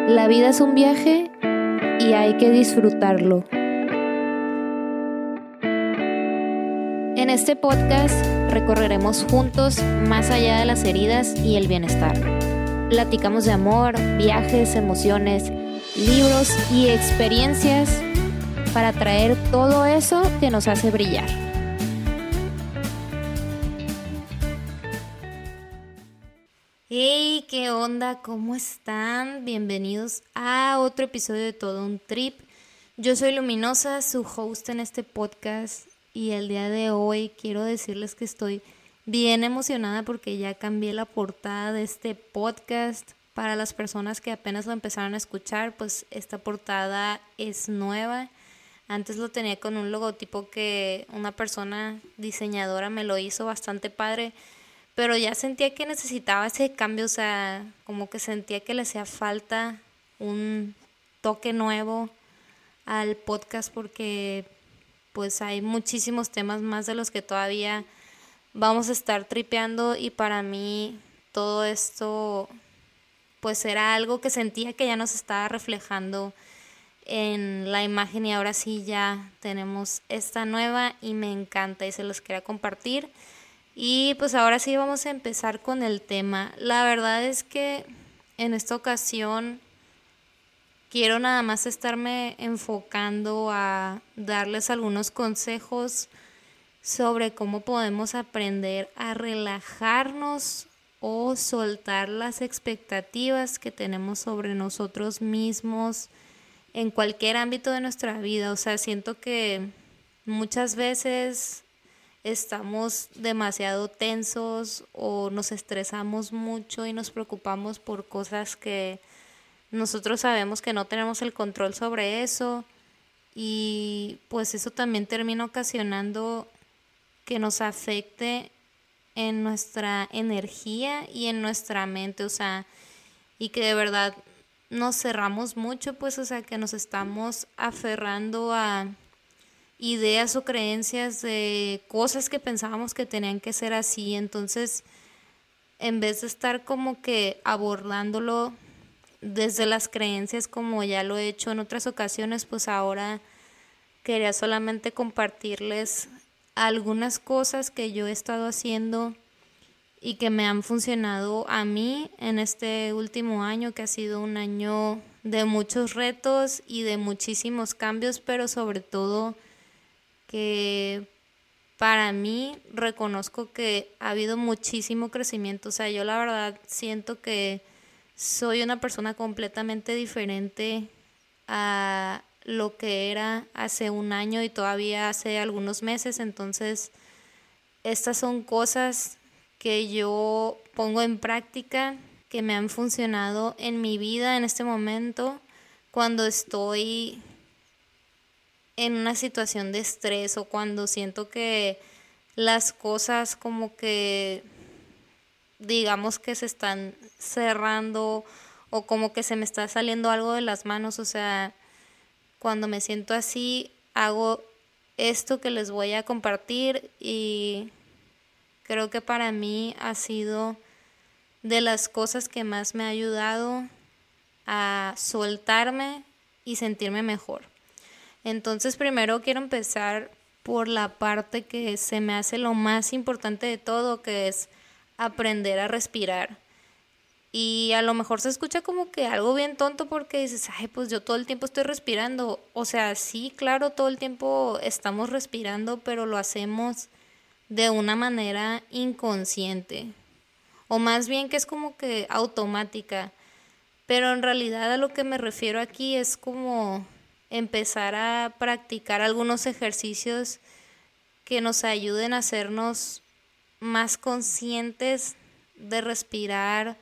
La vida es un viaje y hay que disfrutarlo. En este podcast recorreremos juntos más allá de las heridas y el bienestar. Platicamos de amor, viajes, emociones, libros y experiencias para traer todo eso que nos hace brillar. Hey, ¿qué onda? ¿Cómo están? Bienvenidos a otro episodio de Todo un Trip. Yo soy Luminosa, su host en este podcast, y el día de hoy quiero decirles que estoy bien emocionada porque ya cambié la portada de este podcast. Para las personas que apenas lo empezaron a escuchar, pues esta portada es nueva. Antes lo tenía con un logotipo que una persona diseñadora me lo hizo bastante padre, pero ya sentía que necesitaba ese cambio, o sea, como que sentía que le hacía falta un toque nuevo al podcast porque pues hay muchísimos temas más de los que todavía vamos a estar tripeando, y para mí todo esto pues era algo que sentía que ya nos estaba reflejando en la imagen, y ahora sí ya tenemos esta nueva y me encanta y se los quería compartir. Y pues ahora sí vamos a empezar con el tema. La verdad es que en esta ocasión quiero nada más estarme enfocando a darles algunos consejos sobre cómo podemos aprender a relajarnos o soltar las expectativas que tenemos sobre nosotros mismos en cualquier ámbito de nuestra vida. O sea, siento que muchas veces estamos demasiado tensos o nos estresamos mucho y nos preocupamos por cosas que nosotros sabemos que no tenemos el control sobre eso, y pues eso también termina ocasionando que nos afecte en nuestra energía y en nuestra mente, o sea, y que de verdad nos cerramos mucho, pues, o sea, que nos estamos aferrando a ideas o creencias de cosas que pensábamos que tenían que ser así. Entonces, en vez de estar como que abordándolo desde las creencias como ya lo he hecho en otras ocasiones, pues ahora quería solamente compartirles algunas cosas que yo he estado haciendo y que me han funcionado a mí en este último año, que ha sido un año de muchos retos y de muchísimos cambios, pero sobre todo que para mí reconozco que ha habido muchísimo crecimiento. O sea, yo la verdad siento que soy una persona completamente diferente a lo que era hace un año y todavía hace algunos meses. Entonces, estas son cosas que yo pongo en práctica, que me han funcionado en mi vida en este momento cuando estoy en una situación de estrés o cuando siento que las cosas como que digamos que se están cerrando o como que se me está saliendo algo de las manos. O sea, cuando me siento así hago esto que les voy a compartir, y creo que para mí ha sido de las cosas que más me ha ayudado a soltarme y sentirme mejor. Entonces, primero quiero empezar por la parte que se me hace lo más importante de todo, que es aprender a respirar. Y a lo mejor se escucha como que algo bien tonto porque dices, ay, pues yo todo el tiempo estoy respirando. O sea, sí, claro, todo el tiempo estamos respirando, pero lo hacemos de una manera inconsciente. O más bien que es como que automática. Pero en realidad a lo que me refiero aquí es como empezar a practicar algunos ejercicios que nos ayuden a hacernos más conscientes de respirar,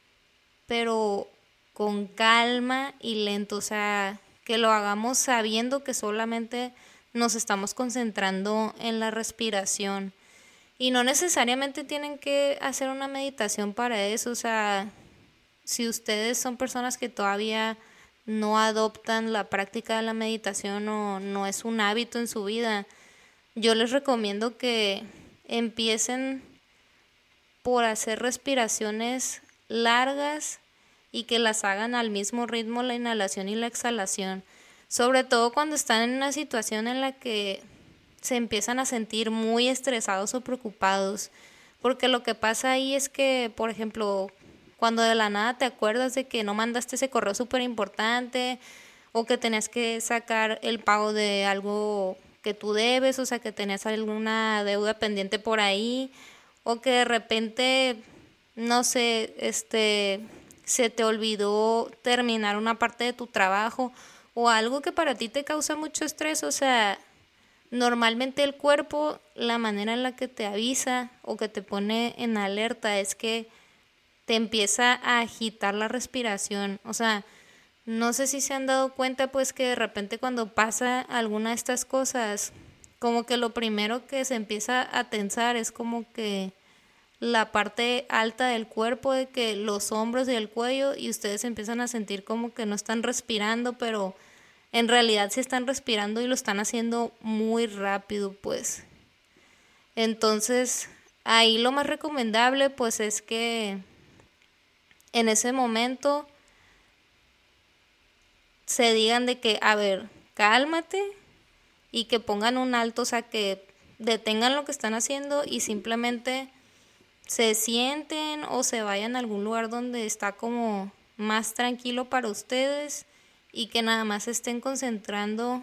pero con calma y lento. O sea, que lo hagamos sabiendo que solamente nos estamos concentrando en la respiración. Y no necesariamente tienen que hacer una meditación para eso. O sea, si ustedes son personas que todavía no adoptan la práctica de la meditación o no es un hábito en su vida, yo les recomiendo que empiecen por hacer respiraciones largas y que las hagan al mismo ritmo la inhalación y la exhalación. Sobre todo cuando están en una situación en la que se empiezan a sentir muy estresados o preocupados. Porque lo que pasa ahí es que, por ejemplo, cuando de la nada te acuerdas de que no mandaste ese correo súper importante o que tenías que sacar el pago de algo que tú debes, o sea, que tenías alguna deuda pendiente por ahí, o que de repente, no sé, se te olvidó terminar una parte de tu trabajo o algo que para ti te causa mucho estrés, o sea, normalmente el cuerpo, la manera en la que te avisa o que te pone en alerta es que te empieza a agitar la respiración. O sea, no sé si se han dado cuenta pues que de repente cuando pasa alguna de estas cosas, como que lo primero que se empieza a tensar es como que la parte alta del cuerpo, de que los hombros y el cuello, y ustedes empiezan a sentir como que no están respirando, pero en realidad sí están respirando y lo están haciendo muy rápido, pues. Entonces, ahí lo más recomendable pues es que en ese momento se digan de que, a ver, cálmate, y que pongan un alto, o sea, que detengan lo que están haciendo y simplemente se sienten o se vayan a algún lugar donde está como más tranquilo para ustedes y que nada más se estén concentrando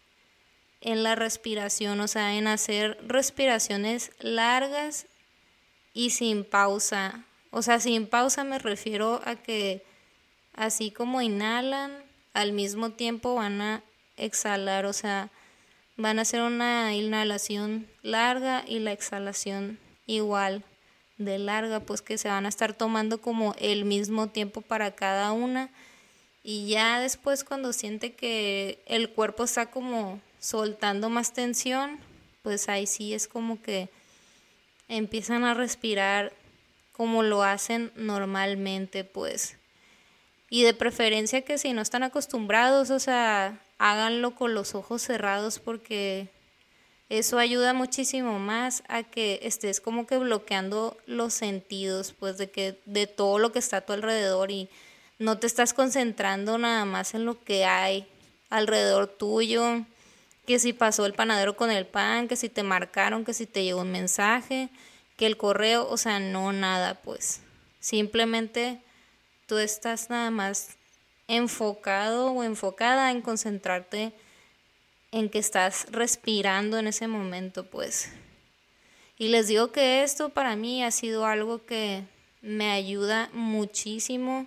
en la respiración, o sea, en hacer respiraciones largas y sin pausa. O sea, sin pausa me refiero a que así como inhalan, al mismo tiempo van a exhalar, o sea, van a hacer una inhalación larga y la exhalación igual de larga, pues que se van a estar tomando como el mismo tiempo para cada una. Y ya después cuando siente que el cuerpo está como soltando más tensión, pues ahí sí es como que empiezan a respirar como lo hacen normalmente, pues. Y de preferencia que si no están acostumbrados, o sea, háganlo con los ojos cerrados porque eso ayuda muchísimo más a que estés como que bloqueando los sentidos, pues de todo lo que está a tu alrededor y no te estás concentrando nada más en lo que hay alrededor tuyo, que si pasó el panadero con el pan, que si te marcaron, que si te llegó un mensaje, que el correo, o sea, no nada, pues. Simplemente tú estás nada más enfocado o enfocada en concentrarte en que estás respirando en ese momento, pues. Y les digo que esto para mí ha sido algo que me ayuda muchísimo.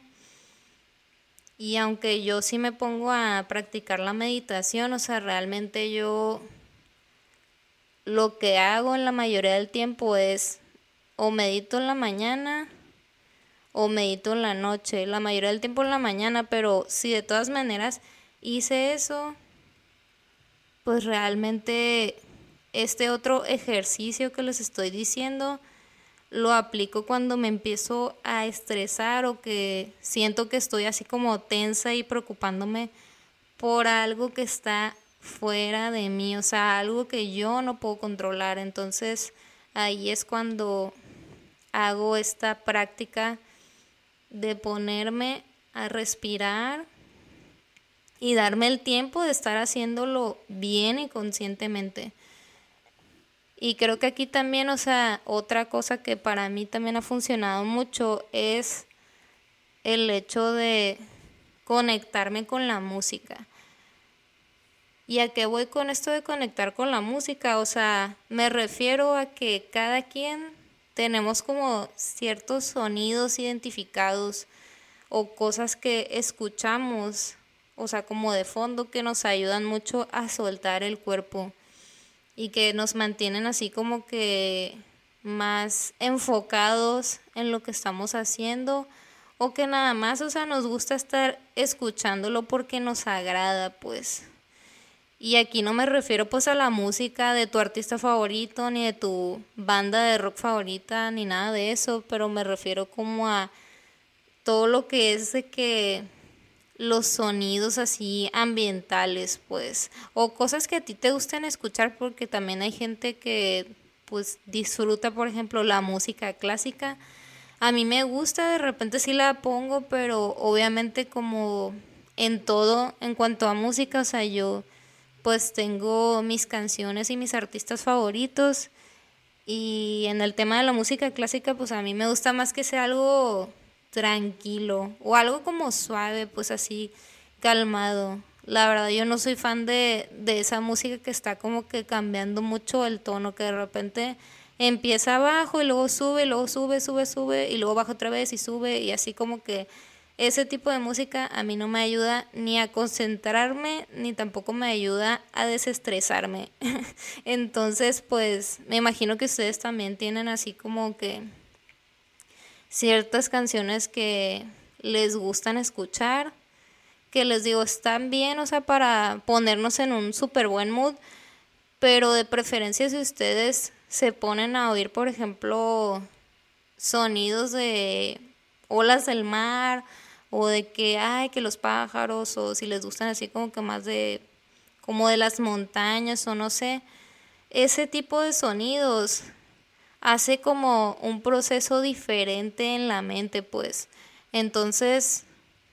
Y aunque yo sí me pongo a practicar la meditación, o sea, realmente yo lo que hago en la mayoría del tiempo es o medito en la mañana o medito en la noche. La mayoría del tiempo en la mañana, pero si de todas maneras hice eso, pues realmente este otro ejercicio que les estoy diciendo lo aplico cuando me empiezo a estresar o que siento que estoy así como tensa y preocupándome por algo que está fuera de mí, o sea, algo que yo no puedo controlar. Entonces ahí es cuando hago esta práctica de ponerme a respirar y darme el tiempo de estar haciéndolo bien y conscientemente. Y creo que aquí también, o sea, otra cosa que para mí también ha funcionado mucho es el hecho de conectarme con la música. ¿Y a qué voy con esto de conectar con la música? O sea, me refiero a que cada quien tenemos como ciertos sonidos identificados o cosas que escuchamos, o sea, como de fondo, que nos ayudan mucho a soltar el cuerpo y que nos mantienen así como que más enfocados en lo que estamos haciendo, o que nada más, o sea, nos gusta estar escuchándolo porque nos agrada, pues. Y aquí no me refiero pues a la música de tu artista favorito, ni de tu banda de rock favorita, ni nada de eso, pero me refiero como a todo lo que es de que los sonidos así ambientales, pues, o cosas que a ti te gusten escuchar, porque también hay gente que pues disfruta, por ejemplo, la música clásica. A mí me gusta, de repente sí la pongo, pero obviamente como en todo, en cuanto a música, o sea, yo pues tengo mis canciones y mis artistas favoritos. Y en el tema de la música clásica, pues a mí me gusta más que sea algo tranquilo o algo como suave, pues así calmado. La verdad, yo no soy fan de esa música que está como que cambiando mucho el tono, que de repente empieza abajo y luego sube, sube, sube y luego baja otra vez y sube y así como que ese tipo de música a mí no me ayuda ni a concentrarme ni tampoco me ayuda a desestresarme. Entonces, pues me imagino que ustedes también tienen así como que ciertas canciones que les gustan escuchar, que les digo están bien, o sea, para ponernos en un súper buen mood, pero de preferencia si ustedes se ponen a oír, por ejemplo, sonidos de olas del mar o de que ay que los pájaros o si les gustan así como que más de como de las montañas o no sé, ese tipo de sonidos hace como un proceso diferente en la mente, pues. Entonces,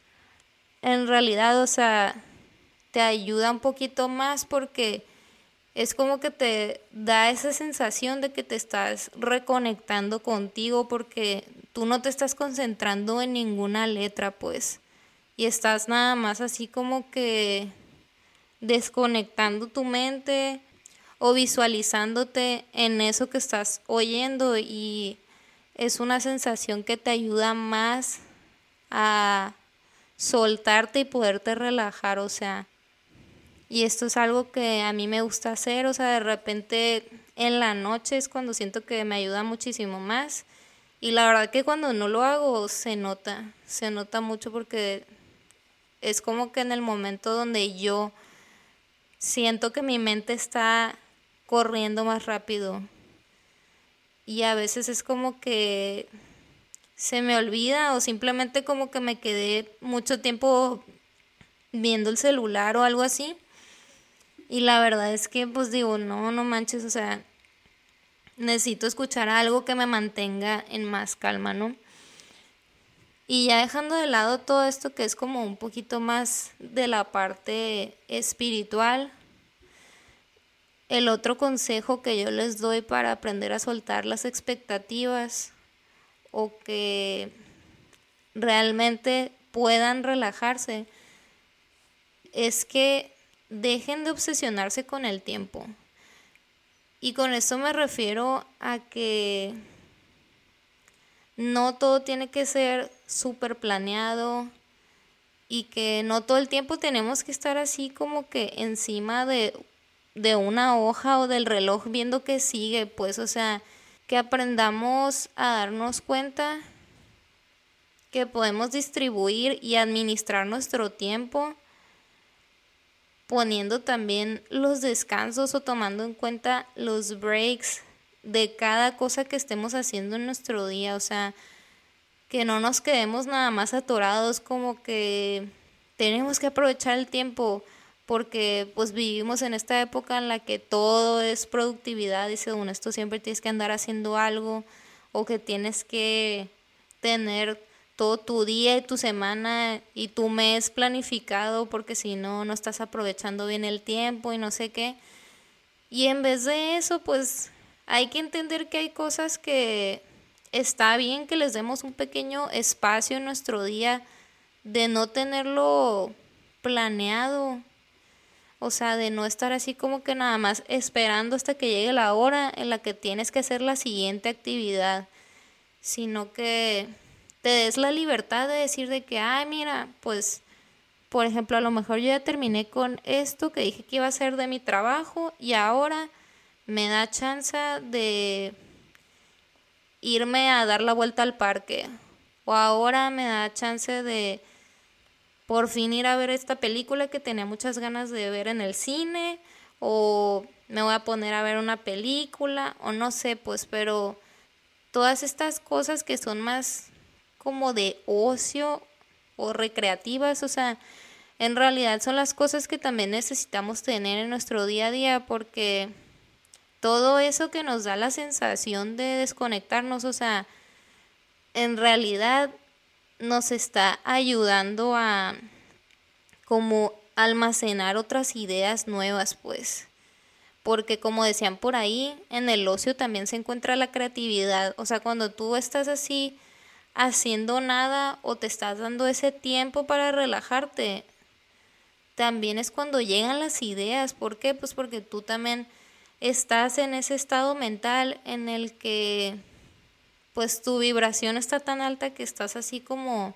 en realidad, o sea, te ayuda un poquito más porque es como que te da esa sensación de que te estás reconectando contigo porque tú no te estás concentrando en ninguna letra, pues. Y estás nada más así como que desconectando tu mente o visualizándote en eso que estás oyendo y es una sensación que te ayuda más a soltarte y poderte relajar, o sea, y esto es algo que a mí me gusta hacer, o sea, de repente en la noche es cuando siento que me ayuda muchísimo más. Y la verdad que cuando no lo hago se nota mucho porque es como que en el momento donde yo siento que mi mente está corriendo más rápido. Y a veces es como que se me olvida o simplemente como que me quedé mucho tiempo viendo el celular o algo así. Y la verdad es que pues digo, no, no manches, o sea, necesito escuchar algo que me mantenga en más calma, ¿no? Y ya dejando de lado todo esto que es como un poquito más de la parte espiritual, el otro consejo que yo les doy para aprender a soltar las expectativas o que realmente puedan relajarse es que dejen de obsesionarse con el tiempo. Y con esto me refiero a que no todo tiene que ser súper planeado y que no todo el tiempo tenemos que estar así como que encima de una hoja o del reloj viendo que sigue, pues, o sea, que aprendamos a darnos cuenta que podemos distribuir y administrar nuestro tiempo poniendo también los descansos o tomando en cuenta los breaks de cada cosa que estemos haciendo en nuestro día, o sea, que no nos quedemos nada más atorados como que tenemos que aprovechar el tiempo porque pues vivimos en esta época en la que todo es productividad y según esto siempre tienes que andar haciendo algo o que tienes que tener todo tu día y tu semana y tu mes planificado porque si no, no estás aprovechando bien el tiempo y no sé qué. Y en vez de eso, pues hay que entender que hay cosas que está bien que les demos un pequeño espacio en nuestro día de no tenerlo planeado. O sea, de no estar así como que nada más esperando hasta que llegue la hora en la que tienes que hacer la siguiente actividad, sino que te des la libertad de decir de que, ay, mira, pues, por ejemplo, a lo mejor yo ya terminé con esto que dije que iba a hacer de mi trabajo y ahora me da chance de irme a dar la vuelta al parque. O ahora me da chance de por fin ir a ver esta película que tenía muchas ganas de ver en el cine. O me voy a poner a ver una película. O no sé, pues, pero todas estas cosas que son más como de ocio o recreativas, o sea, en realidad son las cosas que también necesitamos tener en nuestro día a día porque todo eso que nos da la sensación de desconectarnos, o sea, en realidad nos está ayudando a como almacenar otras ideas nuevas, pues. Porque como decían por ahí, en el ocio también se encuentra la creatividad. O sea, cuando tú estás así haciendo nada o te estás dando ese tiempo para relajarte, también es cuando llegan las ideas. ¿Por qué? Pues porque tú también estás en ese estado mental en el que pues tu vibración está tan alta que estás así como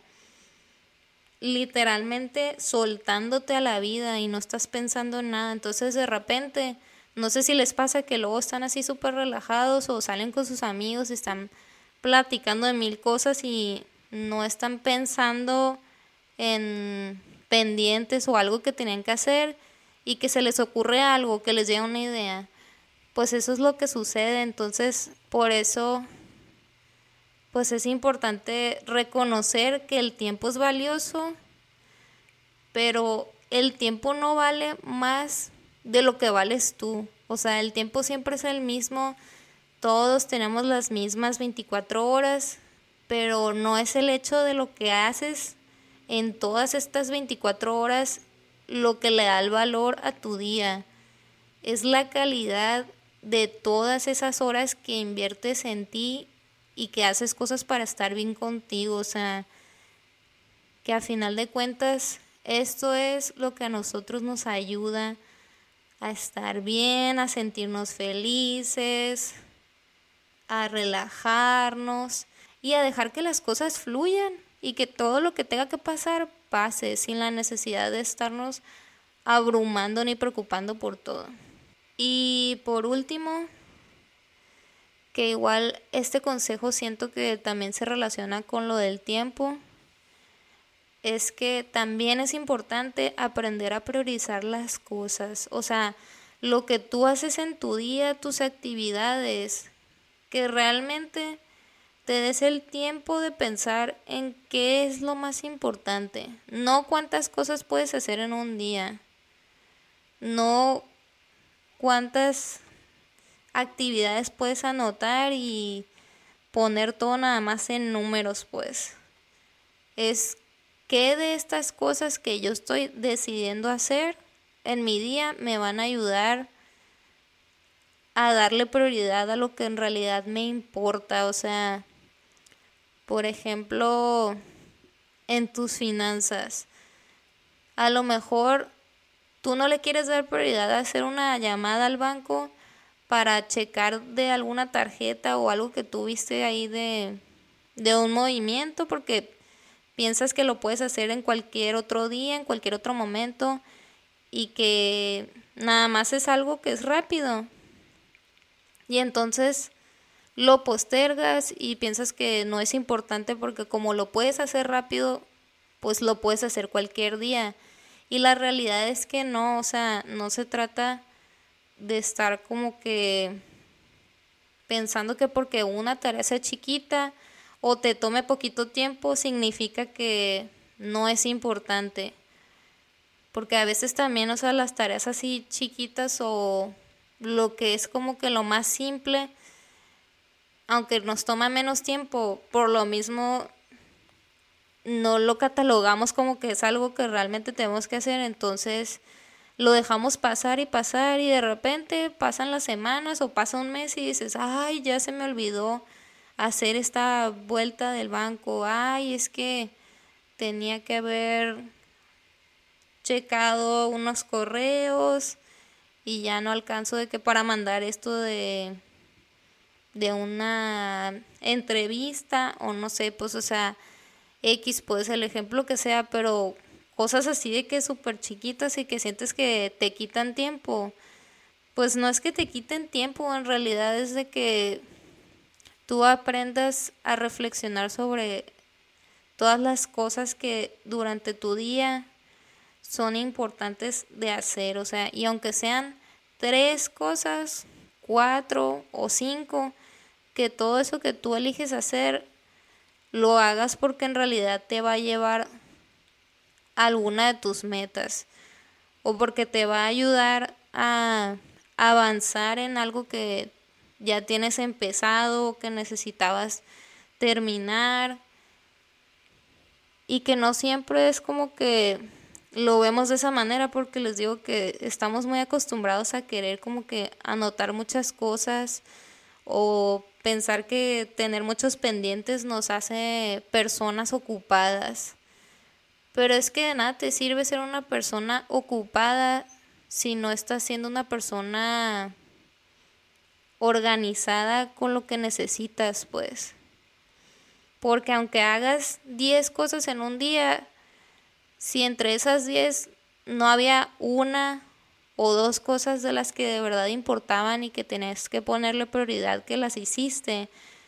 literalmente soltándote a la vida y no estás pensando en nada. Entonces de repente, no sé si les pasa que luego están así súper relajados o salen con sus amigos y están platicando de mil cosas y no están pensando en pendientes o algo que tenían que hacer y que se les ocurre algo, que les llega una idea. Pues eso es lo que sucede. Entonces por eso pues es importante reconocer que el tiempo es valioso, pero el tiempo no vale más de lo que vales tú. O sea, el tiempo siempre es el mismo, todos tenemos las mismas 24 horas, pero no es el hecho de lo que haces en todas estas 24 horas lo que le da el valor a tu día. Es la calidad de todas esas horas que inviertes en ti y que haces cosas para estar bien contigo. O sea, que a final de cuentas esto es lo que a nosotros nos ayuda a estar bien, a sentirnos felices, a relajarnos y a dejar que las cosas fluyan y que todo lo que tenga que pasar pase sin la necesidad de estarnos abrumando ni preocupando por todo. Y por último, que igual este consejo siento que también se relaciona con lo del tiempo, es que también es importante aprender a priorizar las cosas. O sea, lo que tú haces en tu día, tus actividades, que realmente te des el tiempo de pensar en qué es lo más importante. No cuántas cosas puedes hacer en un día. No cuántas actividades puedes anotar y poner todo nada más en números, pues. Es qué de estas cosas que yo estoy decidiendo hacer en mi día me van a ayudar a darle prioridad a lo que en realidad me importa. O sea, por ejemplo, en tus finanzas, a lo mejor tú no le quieres dar prioridad a hacer una llamada al banco para checar de alguna tarjeta o algo que tuviste ahí de un movimiento, porque piensas que lo puedes hacer en cualquier otro día, en cualquier otro momento, y que nada más es algo que es rápido. Y entonces lo postergas y piensas que no es importante porque como lo puedes hacer rápido, pues lo puedes hacer cualquier día. Y la realidad es que no, o sea, no se trata de estar como que pensando que porque una tarea sea chiquita o te tome poquito tiempo significa que no es importante. Porque a veces también, o sea, las tareas así chiquitas o lo que es como que lo más simple, aunque nos toma menos tiempo, por lo mismo no lo catalogamos como que es algo que realmente tenemos que hacer. Entonces lo dejamos pasar y de repente pasan las semanas o pasa un mes y dices, ay, ya se me olvidó hacer esta vuelta del banco, ay, es que tenía que haber checado unos correos y ya no alcanzo de que para mandar esto de una entrevista o no sé, pues o sea, X pues el ejemplo que sea, pero cosas así de que súper chiquitas y que sientes que te quitan tiempo, pues no es que te quiten tiempo, en realidad es de que tú aprendas a reflexionar sobre todas las cosas que durante tu día son importantes de hacer. O sea, y aunque sean 3 cosas, 4 o 5, que todo eso que tú eliges hacer lo hagas porque en realidad te va a llevar a alguna de tus metas o porque te va a ayudar a avanzar en algo que ya tienes empezado o que necesitabas terminar, y que no siempre es como que lo vemos de esa manera, porque les digo que estamos muy acostumbrados a querer como que anotar muchas cosas o pensar que tener muchos pendientes nos hace personas ocupadas. Pero es que de nada te sirve ser una persona ocupada si no estás siendo una persona organizada con lo que necesitas, pues. Porque aunque hagas 10 cosas en un día, si entre esas 10 no había una o dos cosas de las que de verdad importaban y que tenías que ponerle prioridad que las hiciste,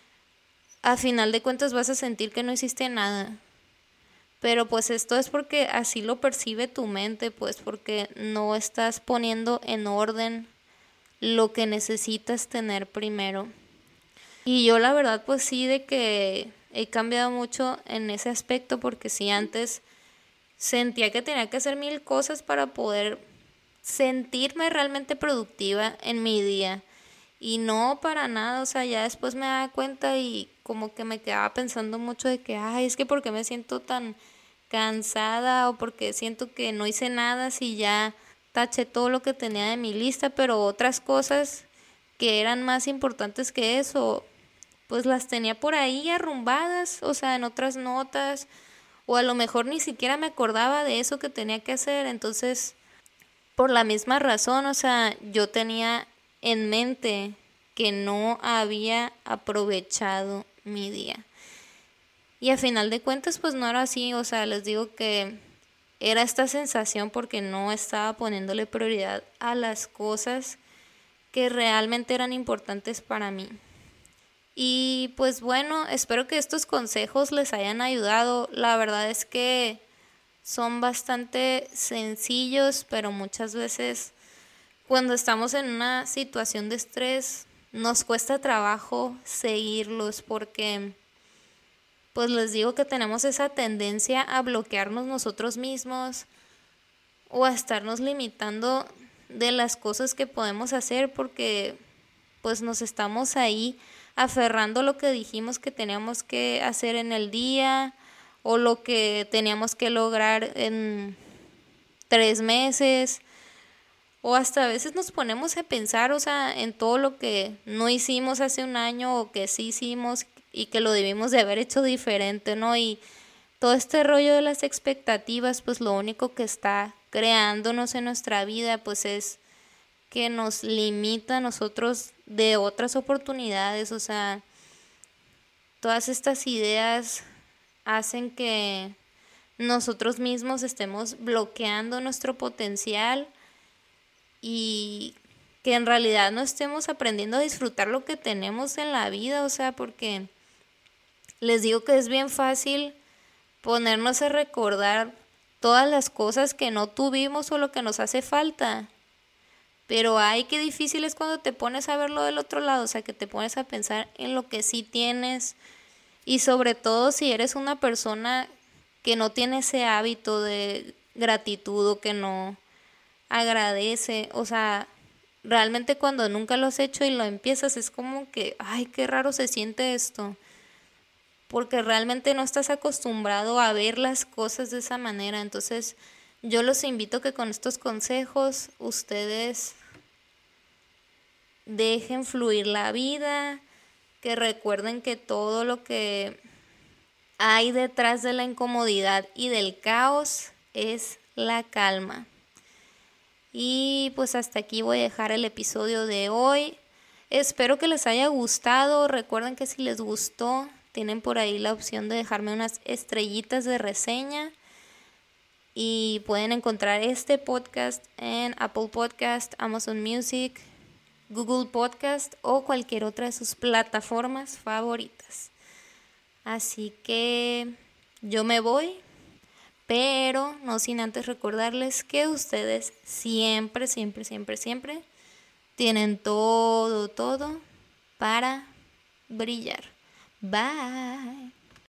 a final de cuentas vas a sentir que no hiciste nada. Pero pues esto es porque así lo percibe tu mente, pues porque no estás poniendo en orden lo que necesitas tener primero. Y yo la verdad pues sí de que he cambiado mucho en ese aspecto, porque sí antes sentía que tenía que hacer 1000 cosas para poder sentirme realmente productiva en mi día. Y no para nada, o sea, ya después me daba cuenta y como que me quedaba pensando mucho de que, ay, es que ¿por qué me siento tan cansada? O porque siento que no hice nada si ya taché todo lo que tenía de mi lista, pero otras cosas que eran más importantes que eso, pues las tenía por ahí arrumbadas, o sea, en otras notas, o a lo mejor ni siquiera me acordaba de eso que tenía que hacer. Entonces, por la misma razón, o sea, yo tenía en mente que no había aprovechado mi día. Y a final de cuentas, pues no era así, o sea, les digo que era esta sensación porque no estaba poniéndole prioridad a las cosas que realmente eran importantes para mí. Y pues bueno, espero que estos consejos les hayan ayudado. La verdad es que son bastante sencillos, pero muchas veces cuando estamos en una situación de estrés nos cuesta trabajo seguirlos, porque pues les digo que tenemos esa tendencia a bloquearnos nosotros mismos o a estarnos limitando de las cosas que podemos hacer, porque pues nos estamos ahí aferrando a lo que dijimos que teníamos que hacer en el día o lo que teníamos que lograr en 3 meses, o hasta a veces nos ponemos a pensar, o sea, en todo lo que no hicimos hace un año o que sí hicimos y que lo debimos de haber hecho diferente, ¿no? Y todo este rollo de las expectativas, pues lo único que está creándonos en nuestra vida, pues es que nos limita a nosotros de otras oportunidades. O sea, todas estas ideas hacen que nosotros mismos estemos bloqueando nuestro potencial y que en realidad no estemos aprendiendo a disfrutar lo que tenemos en la vida. O sea, porque les digo que es bien fácil ponernos a recordar todas las cosas que no tuvimos o lo que nos hace falta. Pero ay, qué difícil es cuando te pones a verlo del otro lado, o sea, que te pones a pensar en lo que sí tienes, y sobre todo si eres una persona que no tiene ese hábito de gratitud o que no agradece. O sea, realmente cuando nunca lo has hecho y lo empiezas es como que, ay, qué raro se siente esto, porque realmente no estás acostumbrado a ver las cosas de esa manera. Entonces, yo los invito a que con estos consejos ustedes dejen fluir la vida, que recuerden que todo lo que hay detrás de la incomodidad y del caos es la calma. Y pues hasta aquí voy a dejar el episodio de hoy. Espero que les haya gustado. Recuerden que si les gustó, tienen por ahí la opción de dejarme unas estrellitas de reseña. Y pueden encontrar este podcast en Apple Podcast, Amazon Music, Google Podcast o cualquier otra de sus plataformas favoritas. Así que yo me voy, pero no sin antes recordarles que ustedes siempre, siempre, siempre, siempre tienen todo para brillar. Bye.